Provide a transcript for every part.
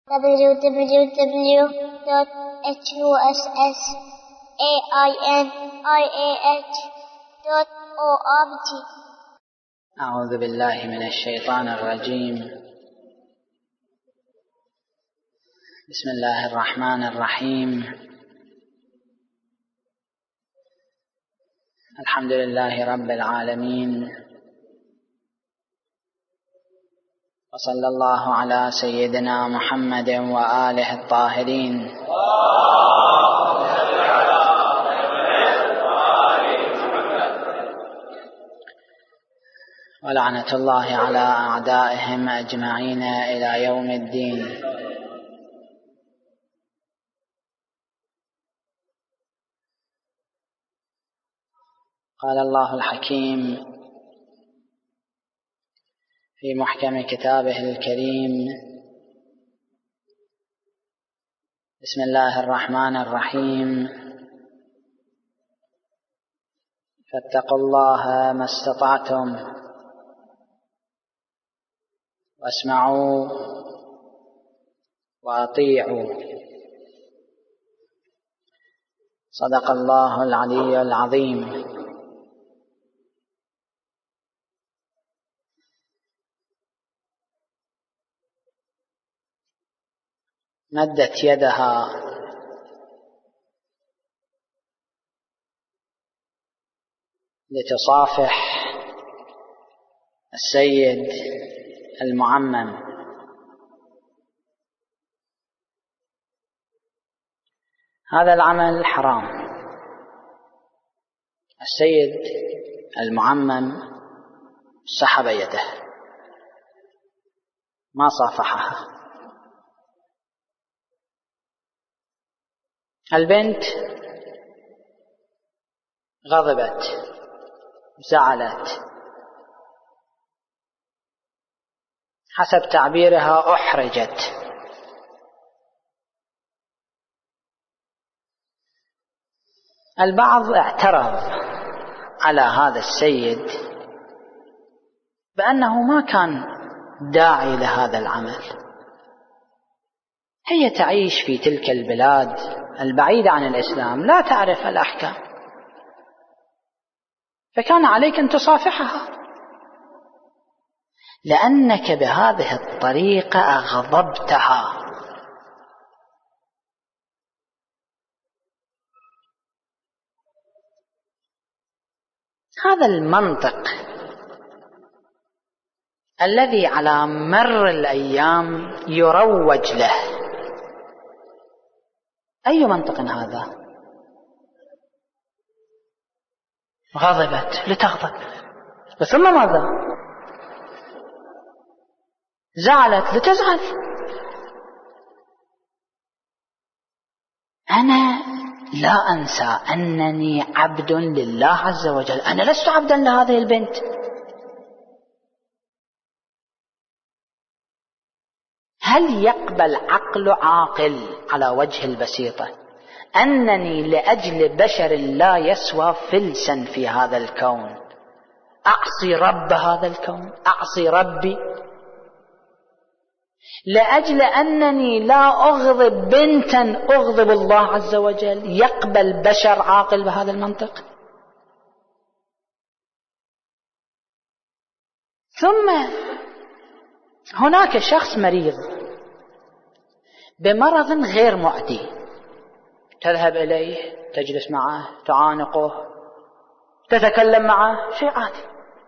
www.husainiah.org. أعوذ بالله من الشيطان الرجيم. بسم الله الرحمن الرحيم. الحمد لله رب العالمين، وصلى الله على سيدنا محمد وآله الطاهرين. ولعنة الله على أعدائهم أجمعين إلى يوم الدين. قال الله الحكيم في محكم كتابه الكريم: بسم الله الرحمن الرحيم. فاتقوا الله ما استطعتم واسمعوا وأطيعوا. صدق الله العلي العظيم. مدت يدها لتصافح السيد المعمم. هذا العمل حرام. السيد المعمم سحب يده، ما صافحها. البنت غضبت، زعلت، حسب تعبيرها أحرجت. البعض اعترض على هذا السيد بأنه ما كان داعي لهذا العمل. هي تعيش في تلك البلاد البعيدة عن الإسلام، لا تعرف الأحكام، فكان عليك أن تصافحها، لأنك بهذه الطريقة أغضبتها. هذا المنطق الذي على مر الأيام يروج له، أي منطق هذا؟ غضبت لتغضب، ثم ماذا؟ زعلت لتزعل. أنا لا أنسى أنني عبد لله عز وجل، أنا لست عبدا لهذه البنت. هل يقبل عقل عاقل على وجه البسيطة أنني لأجل بشر لا يسوى فلسا في هذا الكون أعصي رب هذا الكون، أعصي ربي، لأجل أنني لا أغضب بنتا أغضب الله عز وجل؟ يقبل بشر عاقل بهذا المنطق؟ ثم هناك شخص مريض بمرض غير معدي، تذهب إليه، تجلس معه، تعانقه، تتكلم معه، شيء عادي.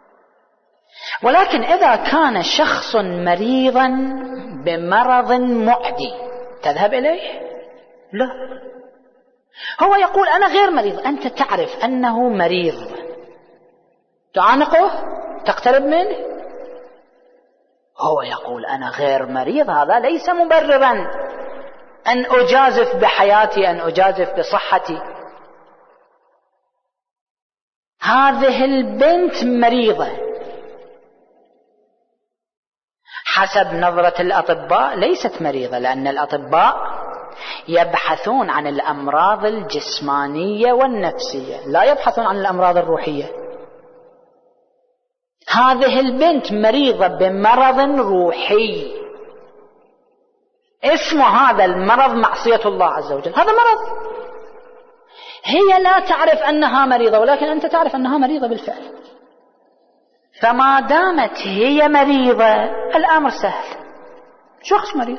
ولكن إذا كان شخص مريضا بمرض معدي تذهب إليه؟ لا، هو يقول أنا غير مريض، أنت تعرف أنه مريض، تعانقه، تقترب منه، هو يقول أنا غير مريض. هذا ليس مبررا أن أجازف بحياتي، أن أجازف بصحتي. هذه البنت مريضة حسب نظرة الأطباء، ليست مريضة، لأن الأطباء يبحثون عن الأمراض الجسمانية والنفسية، لا يبحثون عن الأمراض الروحية. هذه البنت مريضة بمرض روحي، اسم هذا المرض معصية الله عز وجل، هذا مرض. هي لا تعرف أنها مريضة، ولكن أنت تعرف أنها مريضة بالفعل. فما دامت هي مريضة الأمر سهل، شخص مريض.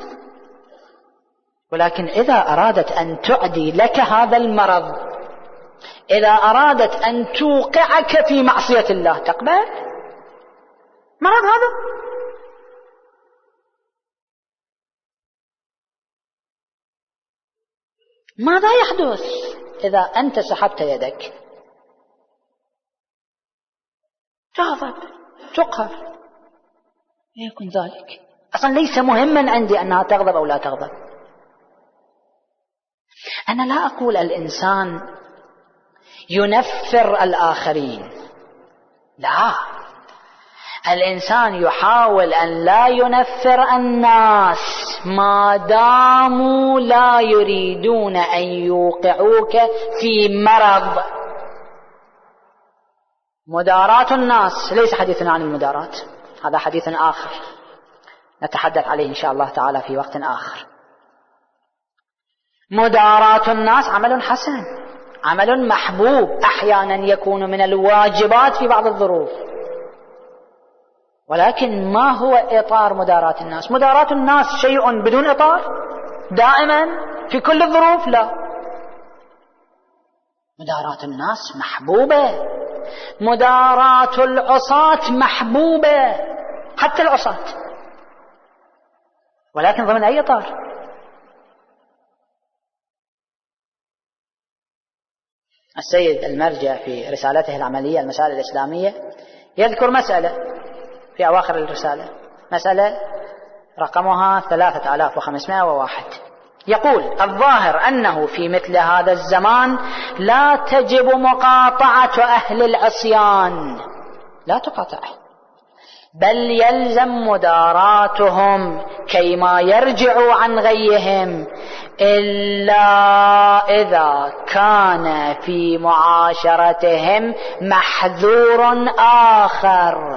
ولكن إذا أرادت أن تعدي لك هذا المرض، إذا أرادت أن توقعك في معصية الله، تقبل مرض هذا؟ ماذا يحدث إذا أنت سحبت يدك؟ تغضب، تقهر. يكون ذلك أصلا ليس مهما عندي أنها تغضب أو لا تغضب. أنا لا أقول الإنسان ينفر الآخرين، لا، الإنسان يحاول أن لا ينفر الناس ما داموا لا يريدون أن يوقعوك في مرض. مداراة الناس ليس حديثنا عن المداراة، هذا حديث آخر نتحدث عليه إن شاء الله تعالى في وقت آخر. مداراة الناس عمل حسن، عمل محبوب، أحيانا يكون من الواجبات في بعض الظروف، ولكن ما هو إطار مداراة الناس؟ مداراة الناس شيء بدون إطار دائما في كل الظروف؟ لا، مداراة الناس محبوبة، مداراة العصاة محبوبة، حتى العصاة، ولكن ضمن أي إطار؟ السيد المرجع في رسالته العملية المسائل الإسلامية يذكر مسألة في أواخر الرسالة، مسألة رقمها 3501، يقول: الظاهر أنه في مثل هذا الزمان لا تجب مقاطعة أهل العصيان، لا تقاطعه، بل يلزم مداراتهم كيما يرجعوا عن غيهم، إلا إذا كان في معاشرتهم محذور آخر.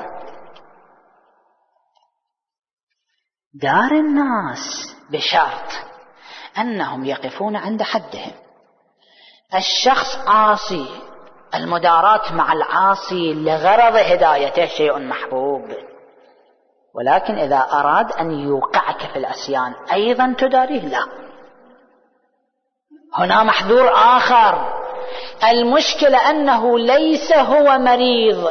دار الناس بشرط أنهم يقفون عند حدهم. الشخص عاصي، المداراة مع العاصي لغرض هدايته شيء محبوب، ولكن إذا أراد أن يوقعك في العصيان أيضا تداريه، لا، هنا محذور آخر. المشكلة أنه ليس هو مريض،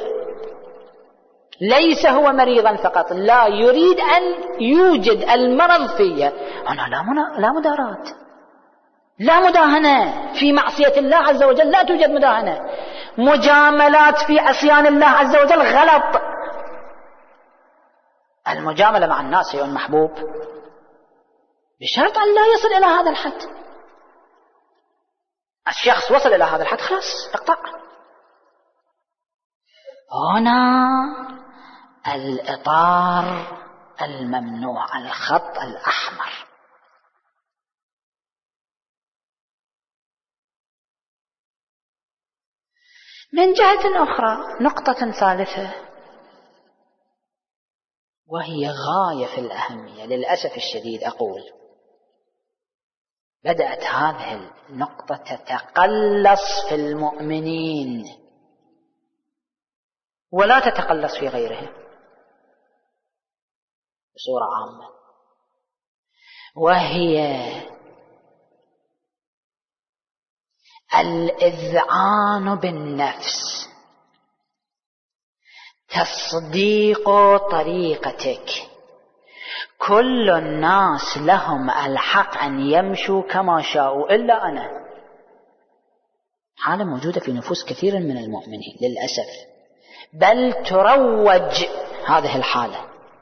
ليس هو مريضا فقط، لا، يريد أن يوجد المرض فيه. أنا لا مداراة، لا مداهنة في معصية الله عز وجل، لا توجد مداهنة. مجاملات في عصيان الله عز وجل غلط. المجاملة مع الناس شيء محبوب بشرط أن لا يصل إلى هذا الحد. الشخص وصل إلى هذا الحد خلاص اقطع. هنا الإطار الممنوع، الخط الأحمر. من جهة أخرى، نقطة ثالثة وهي غاية في الأهمية، للأسف الشديد أقول بدأت هذه النقطة تتقلص في المؤمنين ولا تتقلص في غيرهم بصورة عامة، وهي الإذعان بالنفس، تصديق طريقتك. كل الناس لهم الحق أن يمشوا كما شاءوا إلا أنا. حالة موجودة في نفوس كثير من المؤمنين للأسف، بل تروج هذه الحالة.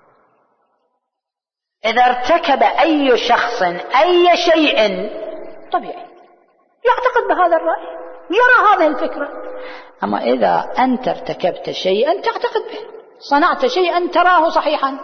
إذا ارتكب أي شخص أي شيء طبيعي يعتقد بهذا الرأي، يرى هذه الفكرة، أما إذا أنت ارتكبت شيئا تعتقد به، صنعت شيئا تراه صحيحا،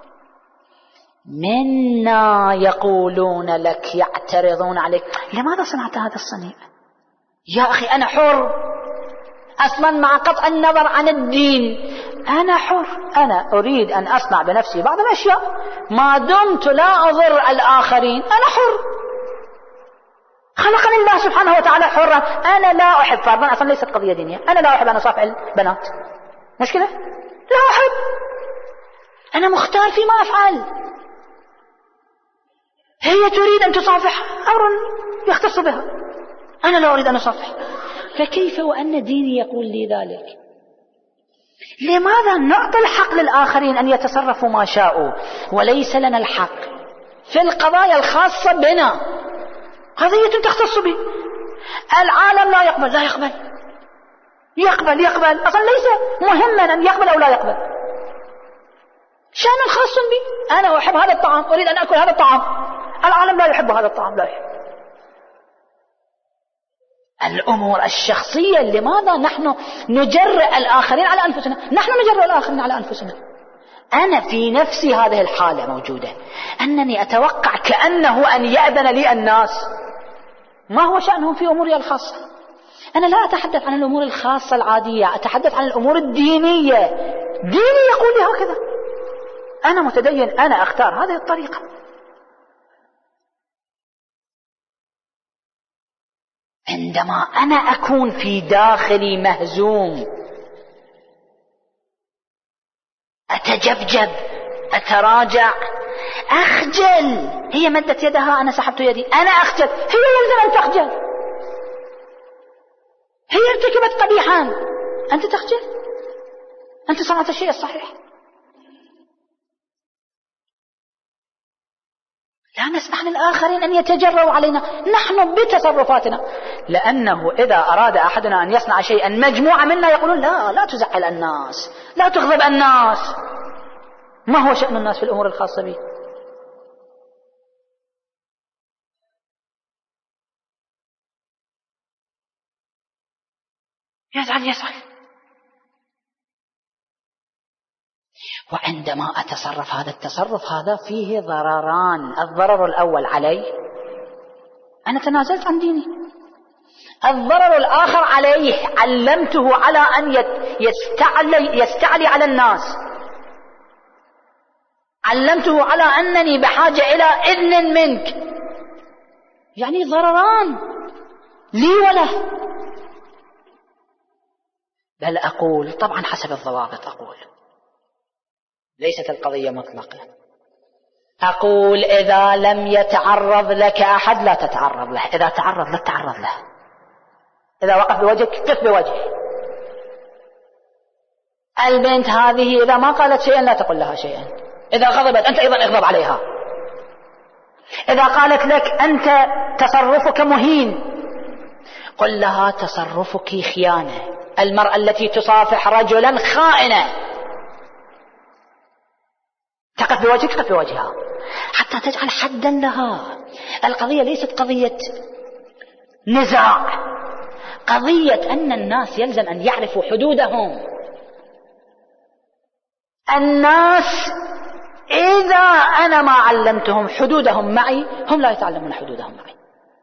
منا يقولون لك، يعترضون عليك: لماذا صنعت هذا الصنيع؟ يا أخي أنا حر أصلا، مع قطع النظر عن الدين، أنا حر، أنا أريد أن أصنع بنفسي بعض الأشياء ما دمت لا أضر الآخرين، أنا حر. خلقني الله سبحانه وتعالى حرا. أنا لا أحب، فرضا أصلا ليست قضية دينية، أنا لا أحب أن أصافح البنات، مشكلة؟ لا أحب، أنا مختار فيما أفعل. هي تريد أن تصافح، أمر يختص بها، أنا لا أريد أن أصافح. فكيف وأن ديني يقول لي ذلك؟ لماذا نعطي الحق للآخرين أن يتصرفوا ما شاءوا وليس لنا الحق في القضايا الخاصة بنا؟ قضية تختص بي. العالم لا يقبل، لا يقبل، يقبل أصلا ليس مهما أن يقبل أو لا يقبل، شأن خاص بي. أنا أحب هذا الطعام، أريد أن أكل هذا الطعام، العالم لا يحب هذا الطعام، لا يحب. الأمور الشخصية، لماذا نحن نجرئ الآخرين على أنفسنا؟ نحن نجرئ الآخرين على أنفسنا. أنا في نفسي هذه الحالة موجودة، أنني أتوقع كأنه أن يأذن لي الناس. ما هو شأنهم في أموري الخاصة؟ أنا لا أتحدث عن الأمور الخاصة العادية، أتحدث عن الأمور الدينية. ديني يقول لي هكذا، أنا متدين، أنا أختار هذه الطريقة. عندما أنا أكون في داخلي مهزوم، أتجبجب، أتراجع، أخجل. هي مدت يدها، أنا سحبت يدي، أنا أخجل، هي يلزم أن تخجل. هي ارتكبت قبيحا، أنت تخجل، أنت صنعت الشيء الصحيح. لا نسمح للآخرين أن يتجرؤوا علينا نحن بتصرفاتنا، لأنه إذا أراد أحدنا أن يصنع شيئا مجموعة منا يقولون لا تزعل الناس، لا تغضب الناس. ما هو شأن الناس في الأمور الخاصة به؟ يزعل. وعندما أتصرف هذا التصرف هذا فيه ضرران. الضرر الأول علي، أنا تنازلت عن ديني. الضرر الآخر عليه، علمته على أن يستعلي على الناس، علمته على أنني بحاجة إلى إذن منك. يعني ضرران لي وله. بل أقول طبعا حسب الضوابط، أقول ليست القضية مطلقة. أقول إذا لم يتعرض لك أحد لا تتعرض له، إذا تعرض لا تتعرض له. إذا وقف بوجهك قف بوجهه. البنت هذه إذا ما قالت شيئا لا تقل لها شيئا، إذا غضبت أنت أيضا اغضب عليها. إذا قالت لك أنت تصرفك مهين قل لها تصرفك خيانة. المرأة التي تصافح رجلا خائنة تقف بوجهك، تقف بوجهها حتى تجعل حدا لها. القضية ليست قضية نزاع، قضية أن الناس يلزم أن يعرفوا حدودهم. الناس إذا أنا ما علمتهم حدودهم معي هم لا يتعلمون حدودهم معي.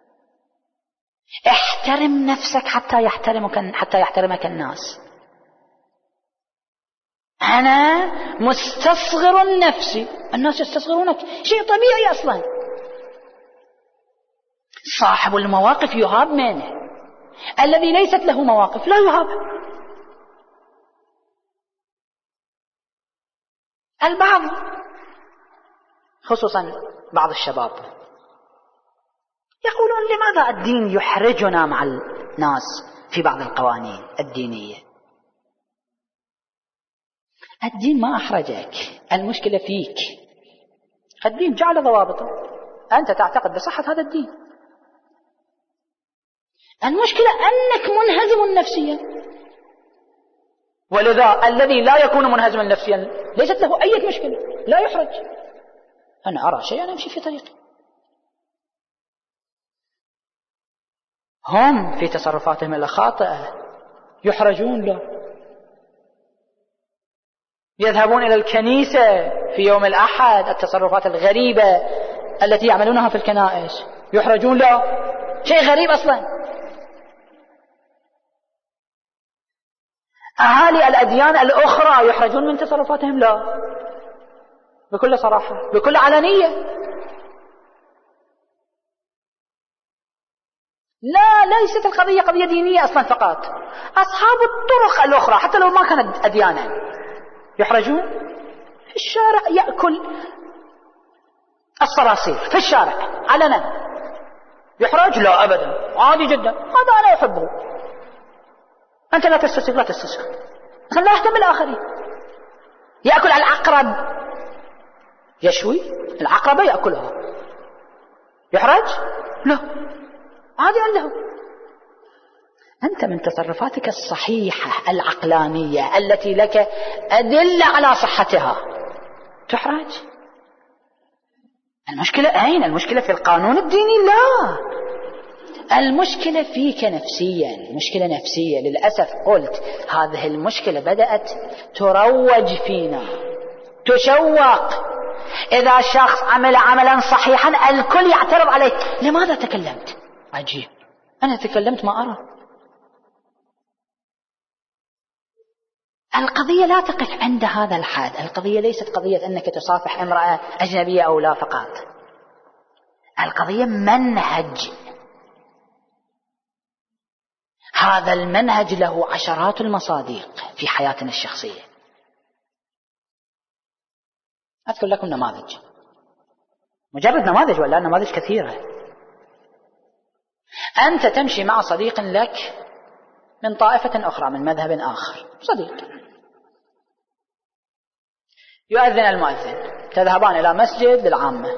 احترم نفسك حتى يحترمك الناس. أنا مستصغر نفسي، الناس يستصغرونك، شيء طبيعي أصلا. صاحب المواقف يهاب منه، الذي ليست له مواقف لا يهاب. البعض خصوصا بعض الشباب يقولون لماذا الدين يحرجنا مع الناس في بعض القوانين الدينية؟ الدين ما أحرجك، المشكلة فيك. الدين جعل ضوابطه، أنت تعتقد بصحة هذا الدين. المشكلة أنك منهزم نفسيا، ولذا الذي لا يكون منهزما نفسيا ليست له أي مشكلة، لا يحرج. أنا أرى شيئا أنا أمشي في طريقي. هم في تصرفاتهم الخاطئة يحرجون له، يذهبون إلى الكنيسة في يوم الأحد، التصرفات الغريبة التي يعملونها في الكنائس يحرجون له، شيء غريب أصلا. أهالي الأديان الأخرى يحرجون من تصرفاتهم؟ لا، بكل صراحة، بكل علنية. لا، ليست القضية قضية دينية أصلا فقط. أصحاب الطرق الأخرى حتى لو ما كانت أديانا يحرجون. في الشارع يأكل الصراصير في الشارع علنا، يحرج؟ لا أبدا، عادي جدا، هذا أنا أحبه. أنت لا تستسيغ، لا تستسيغ، لا يهتم بالآخرين. يأكل العقرب، يشوي العقربة يأكلها، يحرج؟ لا، عادي عنده. أنت من تصرفاتك الصحيحة العقلانية التي لك أدلة على صحتها تحرج. المشكلة أين؟ المشكلة في القانون الديني؟ لا، المشكلة فيك نفسيا، مشكلة نفسية. للأسف قلت هذه المشكلة بدأت تروج فينا، تشوق. إذا شخص عمل عملا صحيحا الكل يعترض عليه. لماذا تكلمت؟ عجيب، أنا تكلمت ما أرى. القضية لا تقف عند هذا الحد. القضية ليست قضية أنك تصافح امرأة أجنبية أو لا فقط. القضية منهج. هذا المنهج له عشرات المصادق في حياتنا الشخصية. أذكر لكم نماذج، مجرد نماذج ولا نماذج كثيرة. أنت تمشي مع صديق لك من طائفة أخرى، من مذهب آخر، صديق، يؤذن المؤذن، تذهبان إلى مسجد للعامة،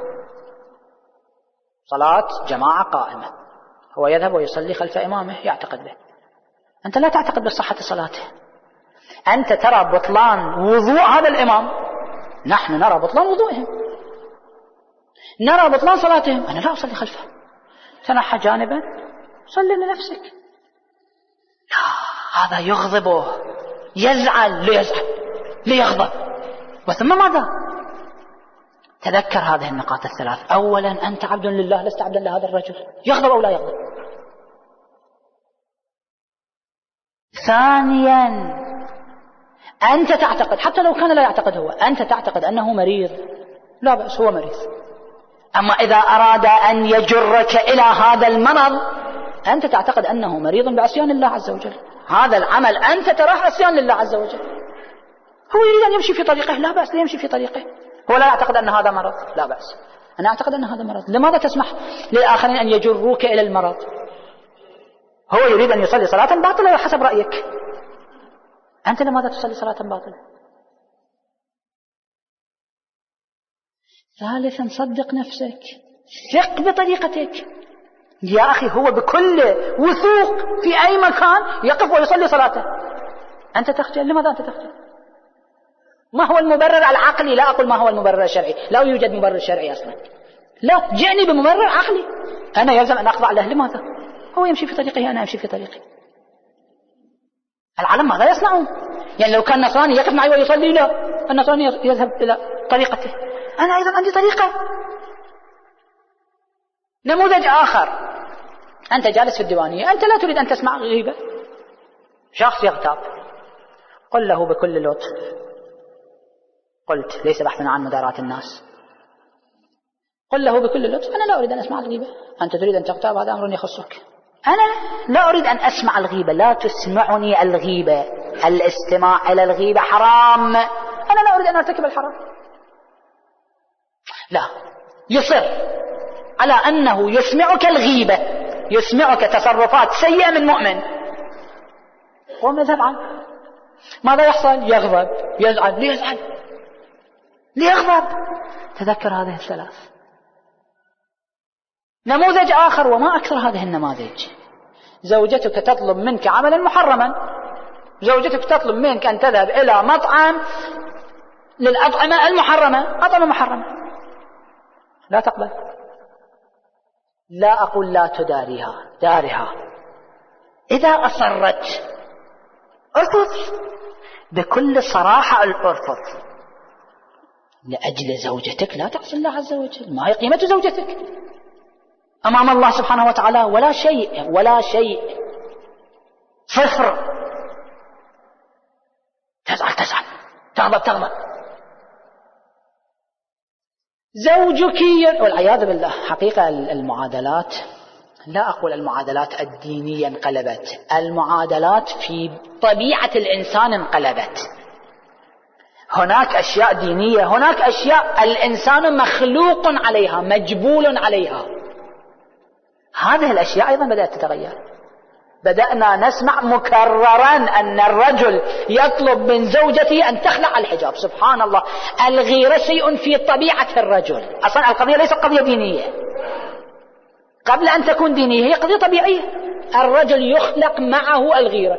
صلاة جماعة قائمة، هو يذهب ويصلي خلف إمامه يعتقد به. أنت لا تعتقد بصحة صلاته، أنت ترى بطلان وضوء هذا الإمام، نحن نرى بطلان وضوئهم، نرى بطلان صلاتهم. أنا لا أصلي خلفه، تنحى جانبا، صلي لنفسك. لا، هذا يغضبه، يزعل، ليغضب. وثم ماذا؟ تذكر هذه النقاط الثلاث. أولا، أنت عبد لله، لست عبدا لهذا الرجل، يغضب أو لا يغضب. ثانيا، أنت تعتقد، حتى لو كان لا يعتقد هو، أنت تعتقد أنه مريض، لا بأس، هو مريض. أما إذا أراد أن يجرك إلى هذا المرض، أنت تعتقد أنه مريض بعصيان الله عز وجل. هذا العمل أنت تراه عصيان لله عز وجل. هو يريد أن يمشي في طريقه، لا بأس، يمشي في طريقه. هو لا يعتقد أن هذا مرض، لا بأس، أنا أعتقد أن هذا مرض. لماذا تسمح للآخرين أن يجروك إلى المرض؟ هو يريد أن يصلي صلاة باطلة حسب رأيك، أنت لماذا تصلي صلاة باطلة؟ ثالثا، صدق نفسك، ثق بطريقتك. يا أخي، هو بكل وثوق في أي مكان يقف ويصلي صلاته، أنت تخجل. لماذا أنت تخجل؟ ما هو المبرر العقلي؟ لا أقول ما هو المبرر الشرعي، لا يوجد مبرر شرعي أصلا، لا، جئني بمبرر عقلي. أنا يلزم أن أخضع له. لماذا؟ هو يمشي في طريقه، أنا أمشي في طريقي. العالم ماذا يصنعون؟ يعني لو كان نصراني يقف معي ويصلي، لا، النصراني يذهب إلى طريقته، أنا أيضا عندي طريقة. نموذج آخر، أنت جالس في الديوانية، أنت لا تريد أن تسمع غيبة، شخص يغتاب، قل له بكل لطف، قلت ليس بحثا عن مداراة الناس، قل له بكل لطف أنا لا أريد أن أسمع الغيبة. أنت تريد أن تغتاب، هذا أمر يخصك، أنا لا أريد أن أسمع الغيبة، لا تسمعني الغيبة، الاستماع إلى الغيبة حرام، أنا لا أريد أن أرتكب الحرام. لا، يصر على أنه يسمعك الغيبة، يسمعك تصرفات سيئة من مؤمن، قوم اذهب عنه. ماذا يحصل؟ يغضب، يزعل، ليغضب. تذكر هذه الثلاث. نموذج آخر، وما أكثر هذه النماذج، زوجتك تطلب منك عملا محرما، زوجتك تطلب منك أن تذهب إلى مطعم للأطعمة المحرمة، أطعمة محرمة، لا تقبل. لا أقول لا تداريها، دارها. إذا أصرت ارفض بكل صراحة، الارفض لأجل زوجتك، لا تعصي الله عز وجل. ما هي قيمة زوجتك أمام الله سبحانه وتعالى؟ ولا شيء، ولا شيء، صفر. تزعل تغضب. زوجك والعياذ بالله. حقيقة المعادلات، لا أقول المعادلات الدينية انقلبت، المعادلات في طبيعة الإنسان انقلبت. هناك أشياء دينية، هناك أشياء الإنسان مخلوق عليها، مجبول عليها. هذه الأشياء أيضا بدأت تتغير. بدأنا نسمع مكررا أن الرجل يطلب من زوجته أن تخلع الحجاب. سبحان الله، الغيرة شيء في طبيعة الرجل. أصلا القضية ليست قضية دينية، قبل أن تكون دينية هي قضية طبيعية. الرجل يخلق معه الغيرة.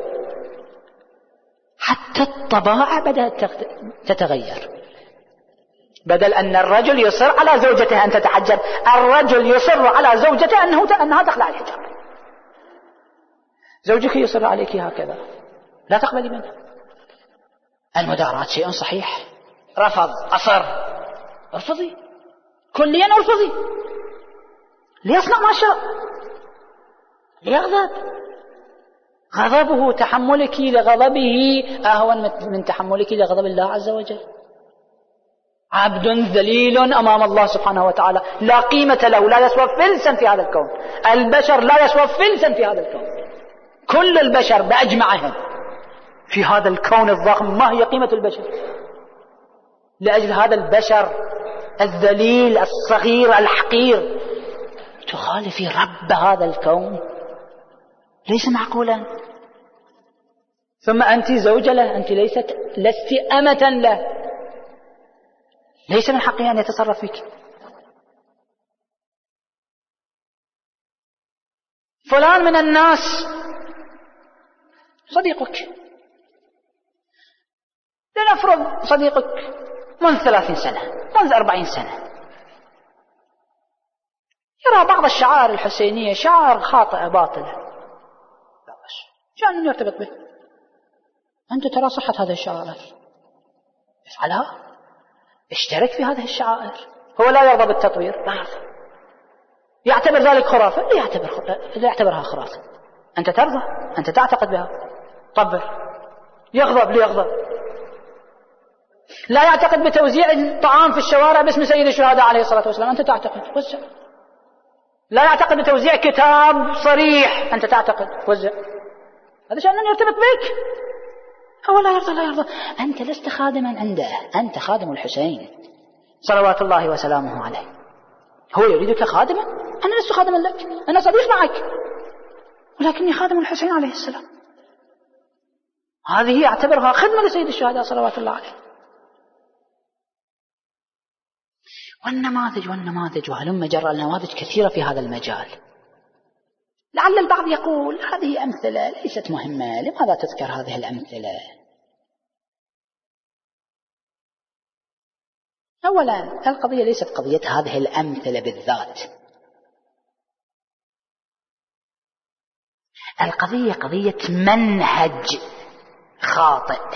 حتى الطباع بدأت تتغير. بدل أن الرجل يصر على زوجته أن تتحجب، الرجل يصر على زوجته أنها تخلع الحجاب. زوجك يصر عليك هكذا، لا تقبلي منه. المداراة شيء صحيح، رفض، أصر، ارفضي كليا، ارفضي. ليصنع ما شاء، ليغضب. غضبه، تحملك لغضبه أهون من تحملك لغضب الله عز وجل. عبد ذليل أمام الله سبحانه وتعالى، لا قيمة له، لا يسوى فلسا في هذا الكون. البشر لا يسوى فلسا في هذا الكون. كل البشر بأجمعهم في هذا الكون الضخم، ما هي قيمة البشر؟ لأجل هذا البشر الذليل الصغير الحقير تخالفي رب هذا الكون؟ ليس معقولا. ثم أنت زوجة له، أنت لست أمة له، ليس من حقه أن يتصرف فيك. فلان من الناس صديقك، لنفرض صديقك منذ 30 سنة، منذ 40 سنة، يرى بعض الشعائر الحسينية شعائر خاطئة باطلة، لا بس شأن يرتبط به. أنت ترى صحة هذه الشعائر، افعلها، اشترك في هذه الشعائر. هو لا يرضى بالتطوير، لا يرضى، يعتبر ذلك خرافة، لا يعتبرها خرافة. أنت ترضى، أنت تعتقد بها، طبر. يغضب ليغضب. لا يعتقد بتوزيع الطعام في الشوارع باسم سيد الشهداء عليه الصلاة والسلام، أنت تعتقد، وزع. لا يعتقد بتوزيع كتاب صريح، أنت تعتقد، وزع. هذا شأن يرتبط بك. هو لا يرضى. أنت لست خادما عنده، أنت خادم الحسين صلوات الله وسلامه عليه. هو يريدك خادما، أنا لست خادما لك، أنا صديق معك، ولكني خادم الحسين عليه السلام. هذه يعتبرها خدمة لسيد الشهداء صلوات الله عليه. والنماذج وهلم جرى النماذج كثيرة في هذا المجال. لعل البعض يقول هذه أمثلة ليست مهمة، لماذا تذكر هذه الأمثلة؟ أولا، القضية ليست قضية هذه الأمثلة بالذات، القضية قضية منهج خاطئ،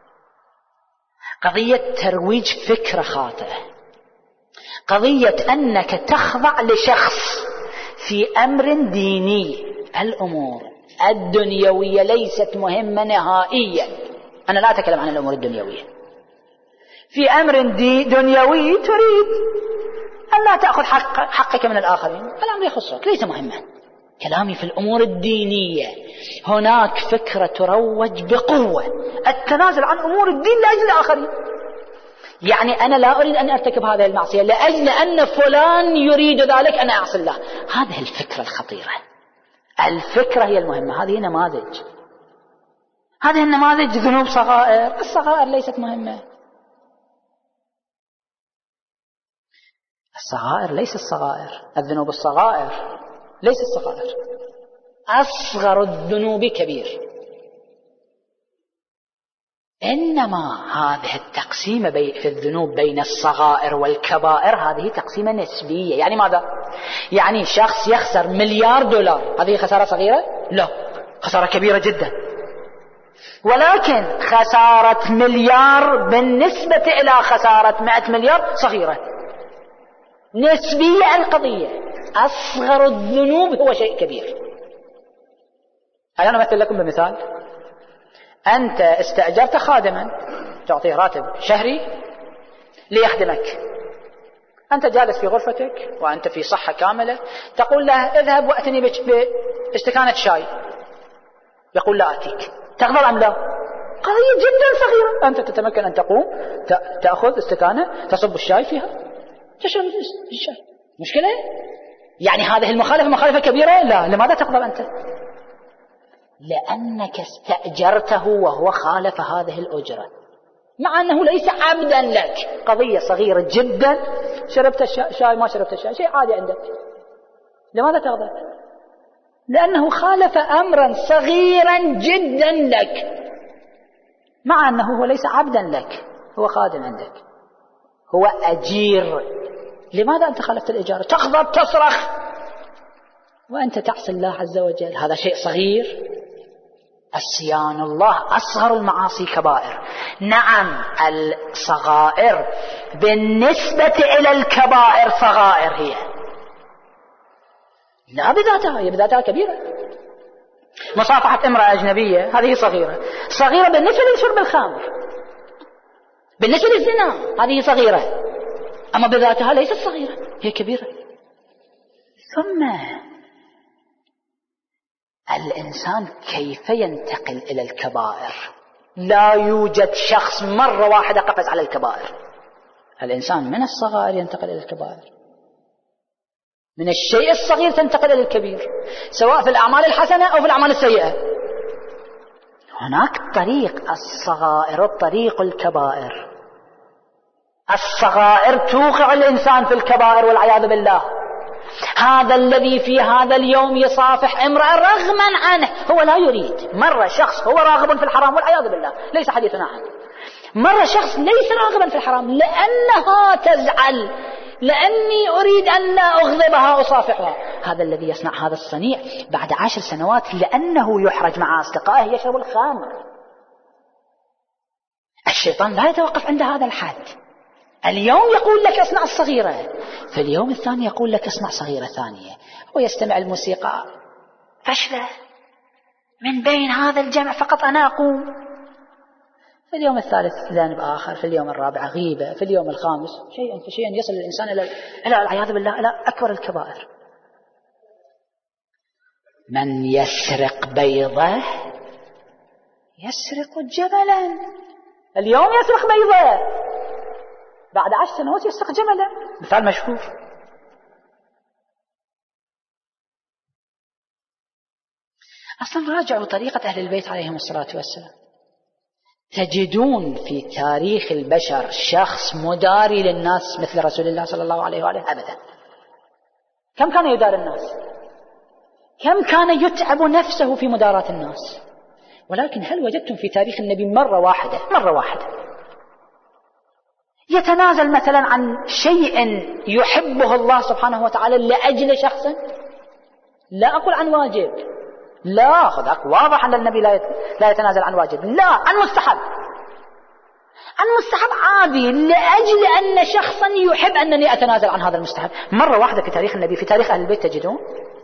قضية ترويج فكرة خاطئة، قضية أنك تخضع لشخص في أمر ديني. الأمور الدنيوية ليست مهمة نهائيا، أنا لا أتكلم عن الأمور الدنيوية. في أمر دنيوي تريد أن لا تأخذ حقك من الآخرين، الأمر يخصك، ليس مهما. كلامي في الأمور الدينية، هناك فكرة تروج بقوة التنازل عن أمور الدين لأجل الآخرين. يعني أنا لا أريد أن أرتكب هذه المعصية لأجل أن فلان يريد ذلك، أنا أعصي الله. هذه الفكرة الخطيرة، الفكرة هي المهمة. هذه نماذج، هذه النماذج ذنوب صغائر، الصغائر ليست مهمة. الصغائر ليس الصغائر، الذنوب الصغائر ليس الصغائر، أصغر الذنوب كبير. إنما هذه التقسيمة في الذنوب بين الصغائر والكبائر هذه تقسيمة نسبية. يعني ماذا؟ يعني شخص يخسر $1,000,000، هذه خسارة صغيرة؟ لا، خسارة كبيرة جدا. ولكن خسارة 1,000,000 بالنسبة إلى خسارة 100 مليار صغيرة، نسبية القضية. أصغر الذنوب هو شيء كبير. أنا أمثل لكم بمثال. أنت استأجرت خادما تعطيه راتب شهري ليخدمك، أنت جالس في غرفتك وأنت في صحة كاملة، تقول له اذهب وأتني باستكانة شاي، يقول لا أتيك، تقبل أم لا؟ قضية جدا صغيرة، أنت تتمكن أن تقوم تأخذ استكانة تصب الشاي فيها تشرب الشاي، مشكلة؟ يعني هذه المخالفة مخالفة كبيرة؟ لا. لماذا تقبل أنت؟ لأنك استأجرته وهو خالف هذه الأجرة، مع أنه ليس عبدا لك، قضية صغيرة جدا، شربت الشاي ما شربت الشاي شيء عادي عندك، لماذا تغضب؟ لأنه خالف أمرا صغيرا جدا لك، مع أنه هو ليس عبدا لك، هو خادم عندك، هو أجير. لماذا أنت خالفت الإجارة؟ تغضب تصرخ وأنت تعصي الله عز وجل، هذا شيء صغير. عصيان الله أصغر المعاصي كبائر. نعم الصغائر بالنسبة إلى الكبائر صغائر، هي لا بذاتها، هي بذاتها كبيرة. مصافحة امرأة أجنبية هذه صغيرة، صغيرة بالنسبة لشرب الخمر، بالنسبة للزنا هذه صغيرة، أما بذاتها ليست صغيرة، هي كبيرة. ثم الإنسان كيف ينتقل إلى الكبائر؟ لا يوجد شخص مرة واحدة قفز على الكبائر. الإنسان من الصغائر ينتقل إلى الكبائر، من الشيء الصغير تنتقل إلى الكبير، سواء في الأعمال الحسنة أو في الأعمال السيئة. هناك طريق الصغائر وطريق الكبائر. الصغائر توقع الإنسان في الكبائر والعياذ بالله. هذا الذي في هذا اليوم يصافح امرأة رغما عنه، هو لا يريد. مرة شخص هو راغب في الحرام والعياذ بالله، ليس حديثنا عنه. مرة شخص ليس راغبا في الحرام لأنها تزعل، لأني أريد أن لا أغضبها أصافحها. هذا الذي يصنع هذا الصنيع بعد 10 سنوات لأنه يحرج مع أصدقائه يشرب الخمر. الشيطان لا يتوقف عند هذا الحد. اليوم يقول لك اصنع الصغيرة، في اليوم الثاني يقول لك اصنع صغيرة ثانية، ويستمع الموسيقى فشلة، من بين هذا الجمع فقط أنا أقوم. في اليوم الثالث ذنب آخر، في اليوم الرابع غيبة، في اليوم الخامس شيئا فشيئا يصل الإنسان إلى العياذ بالله إلى أكبر الكبائر. من يسرق بيضة يسرق جملا. اليوم يسرق بيضة، بعد 10 سنوات يسرق جملا، مثال مشهور. أصلا راجعوا طريقة أهل البيت عليهم الصلاة والسلام، تجدون في تاريخ البشر شخص مداري للناس مثل رسول الله صلى الله عليه وآله؟ أبدا. كم كان يدار الناس؟ كم كان يتعب نفسه في مداراة الناس؟ ولكن هل وجدتم في تاريخ النبي مرة واحدة يتنازل مثلا عن شيء يحبه الله سبحانه وتعالى لأجل شخص؟ لا أقول عن واجب، لا، هذاك واضح أن النبي لا يتنازل عن واجب، لا، عن مستحب، عن مستحب عادي لأجل أن شخصا يحب أنني أتنازل عن هذا المستحب. مرة واحدة في تاريخ النبي، في تاريخ أهل البيت تجدون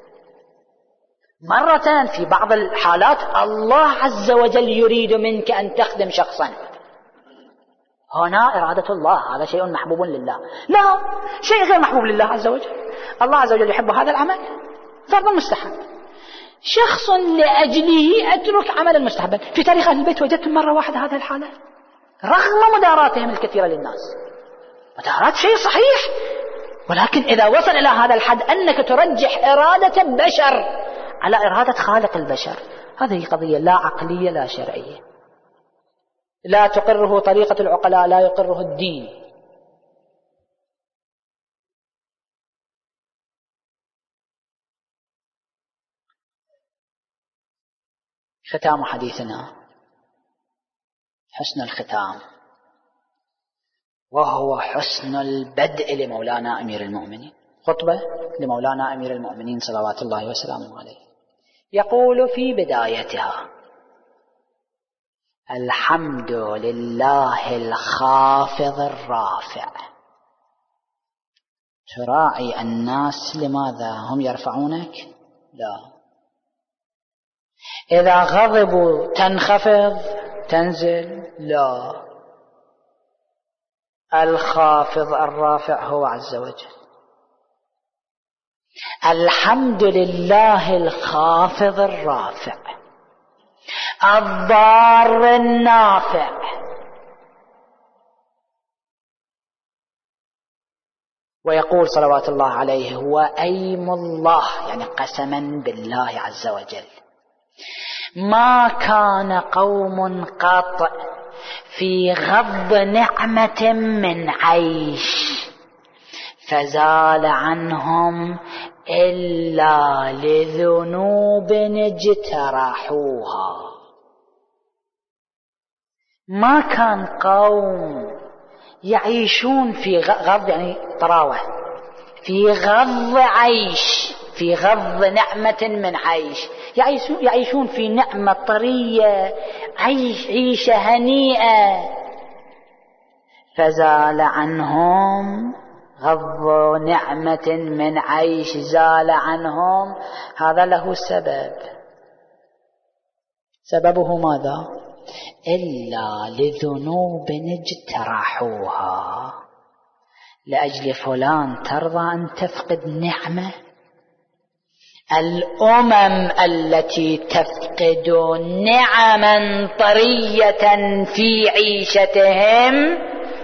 مرة في بعض الحالات الله عز وجل يريد منك أن تخدم شخصا، هنا إرادة الله، هذا شيء محبوب لله. لا، شيء غير محبوب لله عز وجل. الله عز وجل يحب هذا العمل، فرض مستحب، شخص لأجله أترك عمل المستحب. في تاريخ أهل البيت وجدت مرة واحدة هذه الحالة، رغم مداراتهم الكثيرة للناس. مدارات شيء صحيح، ولكن إذا وصل إلى هذا الحد أنك ترجح إرادة بشر على إرادة خالق البشر، هذه قضية لا عقلية لا شرعية، لا تقره طريقة العقلاء، لا يقره الدين. ختام حديثنا حسن الختام، وهو حسن البدء لمولانا أمير المؤمنين، خطبة لمولانا أمير المؤمنين صلوات الله وسلامه عليه، يقول في بدايتها: الحمد لله الخافض الرافع. تراعي الناس لماذا هم يرفعونك؟ لا، إذا غضبوا تنخفض تنزل؟ لا، الخافض الرافع هو عز وجل. الحمد لله الخافض الرافع الضار النافع. ويقول صلوات الله عليه: وأيم الله، يعني قسما بالله عز وجل، ما كان قوم قط في غض نعمة من عيش فزال عنهم إلا لذنوب اجترحوها. ما كان قوم يعيشون في غض، يعني طراوة، في غض عيش، في غض نعمة من عيش، يعيشون في نعمة طرية، عيشة هنيئة، فزال عنهم غض نعمة من عيش، زال عنهم. هذا له سبب، سببه ماذا؟ إلا لذنوب اجترحوها. لأجل فلان ترضى أن تفقد نعمة؟ الأمم التي تفقد نعما طرية في عيشتهم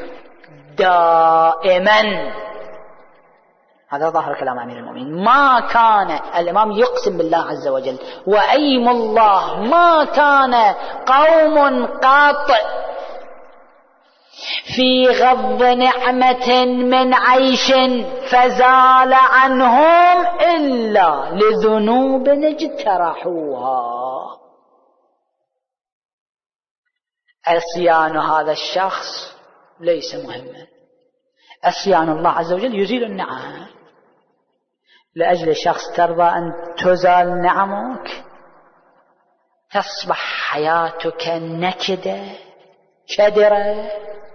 دائما. هذا ظاهر كلام أمير المؤمنين. ما كان، الإمام يقسم بالله عز وجل: وأيم الله، ما كان قوم قاطع في غض نعمة من عيش فزال عنهم إلا لذنوب اجترحوها. عصيان هذا الشخص ليس مهما، عصيان الله عز وجل يزيل النعم. لأجل شخص ترضى أن تزال نعمك، تصبح حياتك نكدة كدرة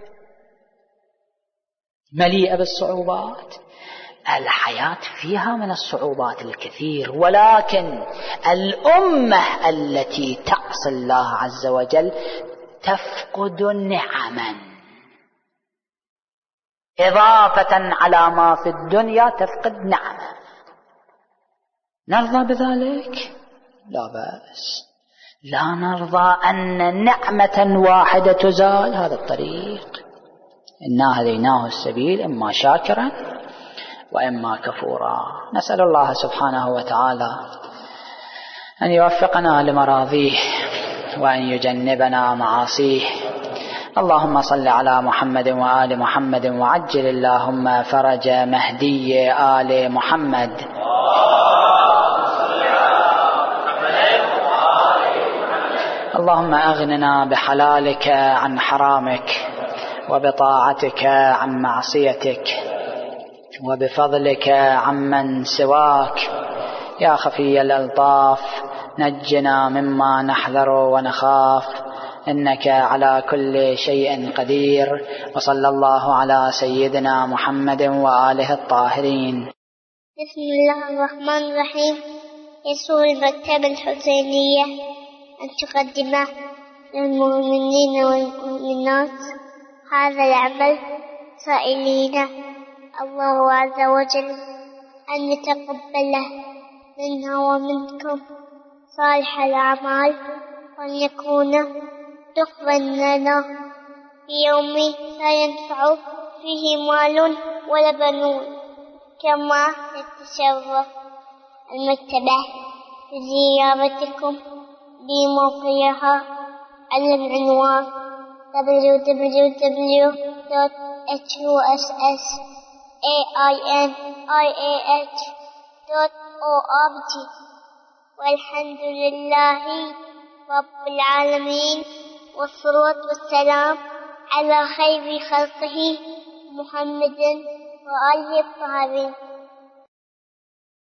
مليئة بالصعوبات. الحياة فيها من الصعوبات الكثير، ولكن الأمة التي تعصي الله عز وجل تفقد نعما إضافة على ما في الدنيا، تفقد نعمة. نرضى بذلك؟ لا بأس. لا نرضى أن نعمة واحدة تزال. هذا الطريق، إنا هديناه السبيل، إما شاكرا وإما كفورا. نسأل الله سبحانه وتعالى أن يوفقنا لمراضيه وأن يجنبنا معاصيه. اللهم صل على محمد وآل محمد، وعجل اللهم فرج مهدي آل محمد. اللهم أغننا بحلالك عن حرامك، وبطاعتك عن معصيتك، وبفضلك عمن سواك. يا خفي الألطاف نجنا مما نحذر ونخاف، إنك على كل شيء قدير. وصلى الله على سيدنا محمد وآله الطاهرين. بسم الله الرحمن الرحيم. يسر المكتبة الحسينية أن تقدم للمؤمنين والمؤمنات هذا العمل، سائلين الله عز وجل أن يتقبله منا ومنكم صالح الأعمال، وأن يكون دخلا لنا في يوم لا ينفع فيه مال ولا بنون. كما تتشرف المكتبة بزيارتكم بموقعها على العنوان www.husainiah.org. والحمد لله رب العالمين، والصلاة والسلام على خير خلقه محمد وآله الطاهرين.